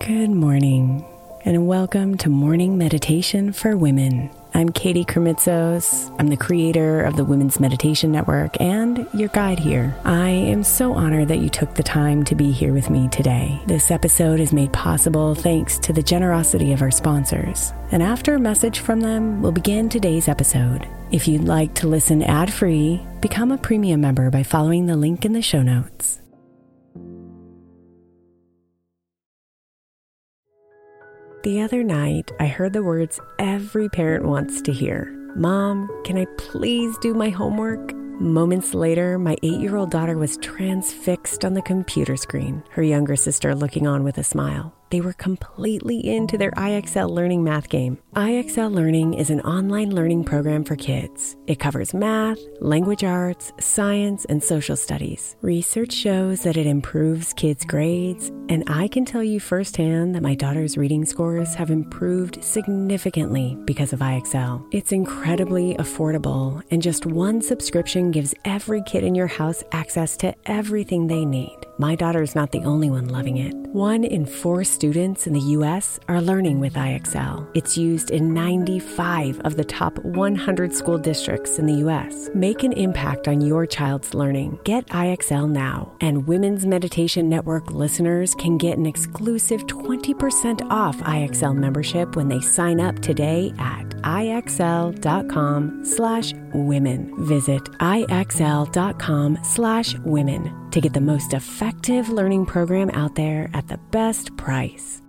Good morning, and welcome to Morning Meditation for Women. I'm Katie Kremitzos. I'm the creator of the Women's Meditation Network and your guide here. I am so honored that you took the time to be here with me today. This episode is made possible thanks to the generosity of our sponsors. And after a message from them, we'll begin today's episode. If you'd like to listen ad-free, become a premium member by following the link in the show notes. The other night, I heard the words every parent wants to hear. Mom, can I please do my homework? Moments later, my 8-year-old daughter was transfixed on the computer screen, her younger sister looking on with a smile. They were completely into their IXL Learning math game. IXL Learning is an online learning program for kids. It covers math, language arts, science, and social studies. Research shows that it improves kids' grades, and I can tell you firsthand that my daughter's reading scores have improved significantly because of IXL. It's incredibly affordable, and just one subscription gives every kid in your house access to everything they need. My daughter's not the only one loving it. 1 in 4 students in the U.S. are learning with IXL. It's used in 95 of the top 100 school districts in the U.S. Make an impact on your child's learning. Get IXL now. And Women's Meditation Network listeners can get an exclusive 20% off IXL membership when they sign up today at IXL.com/women. Visit IXL.com/women to get the most effective learning program out there at the best price.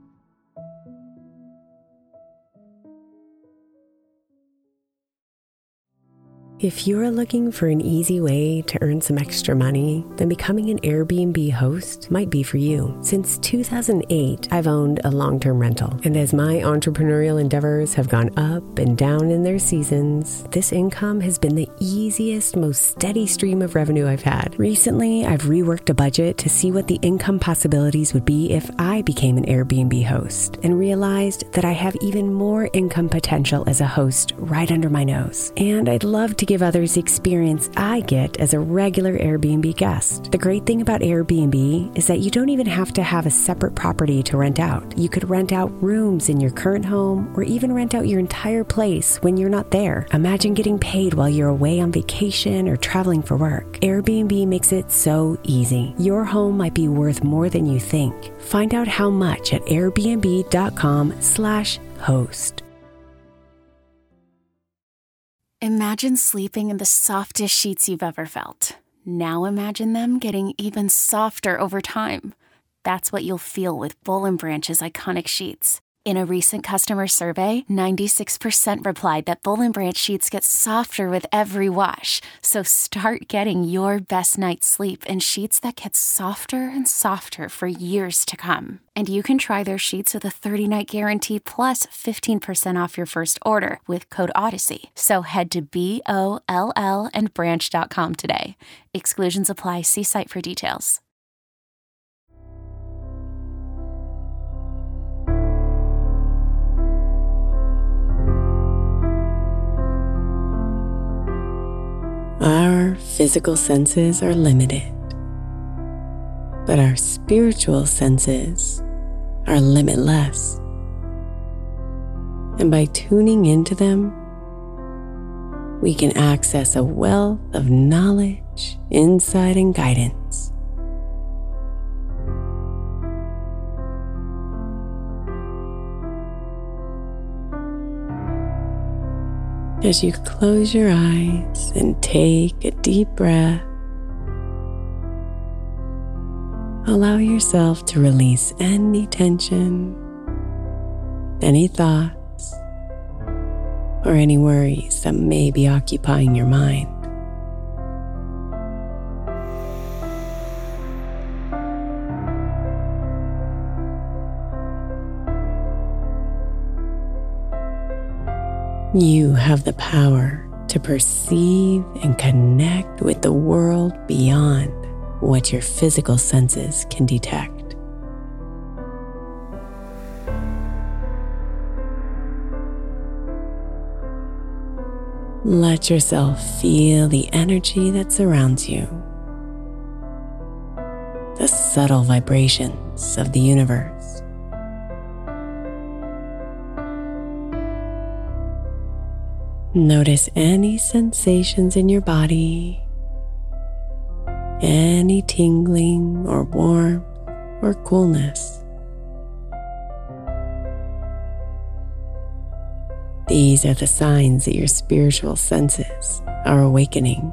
If you're looking for an easy way to earn some extra money, then becoming an Airbnb host might be for you. Since 2008, I've owned a long-term rental. And as my entrepreneurial endeavors have gone up and down in their seasons, this income has been the easiest, most steady stream of revenue I've had. Recently, I've reworked a budget to see what the income possibilities would be if I became an Airbnb host, and realized that I have even more income potential as a host right under my nose. And I'd love to give others the experience I get as a regular Airbnb guest. The great thing about Airbnb is that you don't even have to have a separate property to rent out. You could rent out rooms in your current home, or even rent out your entire place when you're not there. Imagine getting paid while you're away on vacation or traveling for work. Airbnb makes it so easy. Your home might be worth more than you think. Find out how much at airbnb.com/host. Imagine sleeping in the softest sheets you've ever felt. Now imagine them getting even softer over time. That's what you'll feel with Boll & Branch's iconic sheets. In a recent customer survey, 96% replied that Boll & Branch sheets get softer with every wash. So start getting your best night's sleep in sheets that get softer and softer for years to come. And you can try their sheets with a 30-night guarantee plus 15% off your first order with code Odyssey. So head to BOLLandbranch.com today. Exclusions apply. See site for details. Our physical senses are limited, but our spiritual senses are limitless. And by tuning into them, we can access a wealth of knowledge, insight, and guidance. As you close your eyes and take a deep breath, allow yourself to release any tension, any thoughts, or any worries that may be occupying your mind. You have the power to perceive and connect with the world beyond what your physical senses can detect. Let yourself feel the energy that surrounds you, the subtle vibrations of the universe. Notice any sensations in your body, any tingling or warmth or coolness. These are the signs that your spiritual senses are awakening.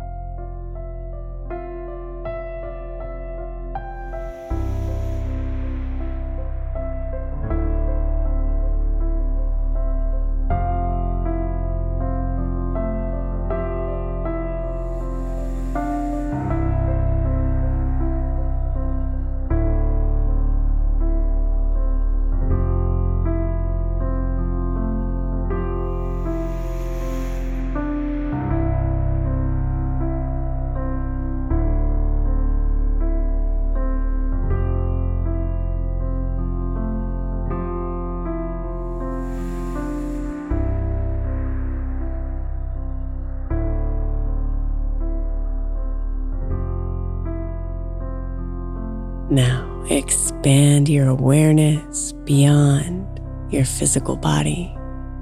Now expand your awareness beyond your physical body,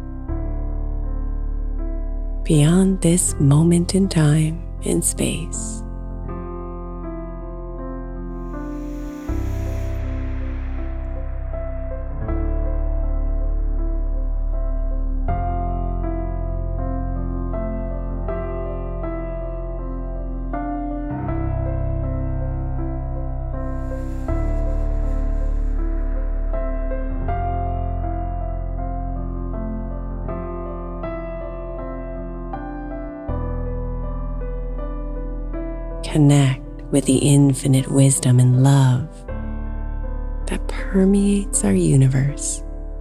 beyond this moment in time and space. Connect with the infinite wisdom and love that permeates our universe.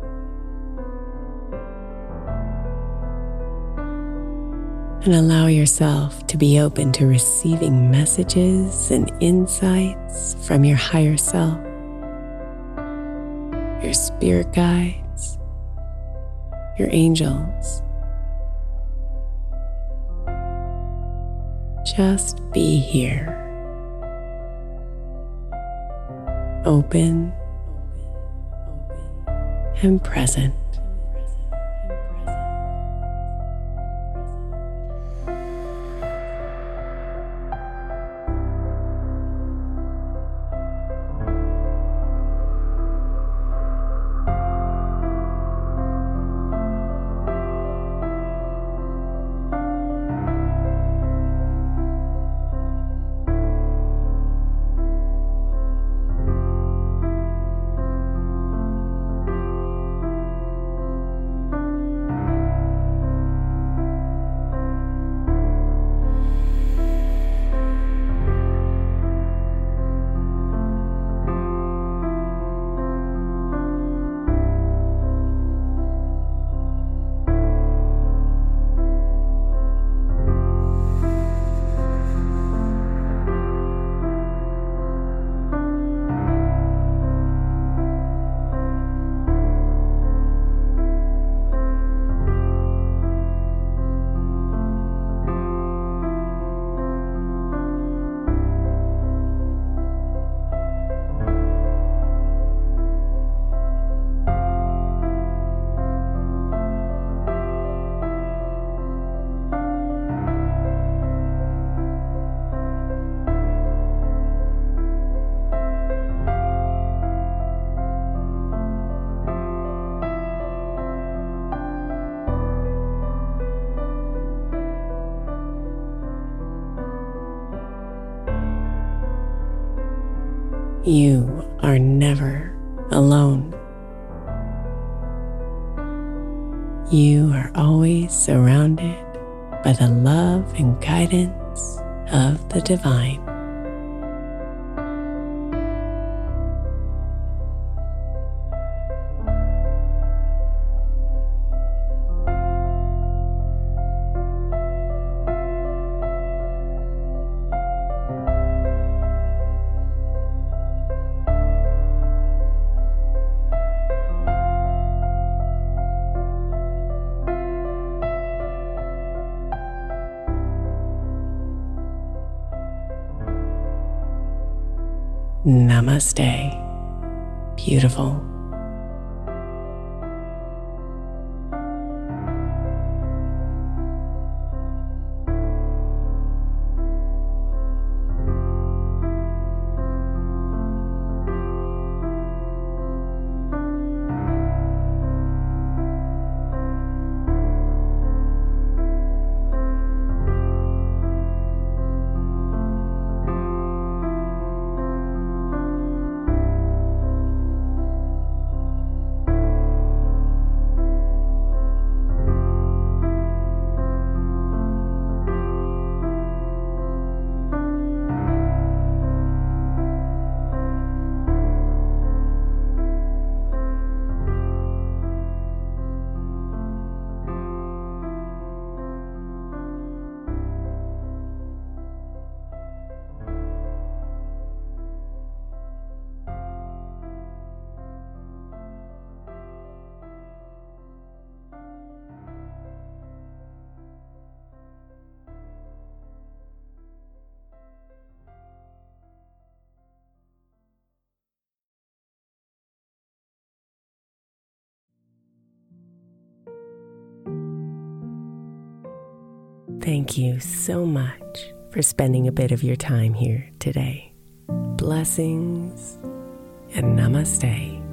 And allow yourself to be open to receiving messages and insights from your higher self, your spirit guides, your angels. Just be here, open and present. You are never alone. You are always surrounded by the love and guidance of the divine. Namaste, beautiful. Thank you so much for spending a bit of your time here today. Blessings and namaste.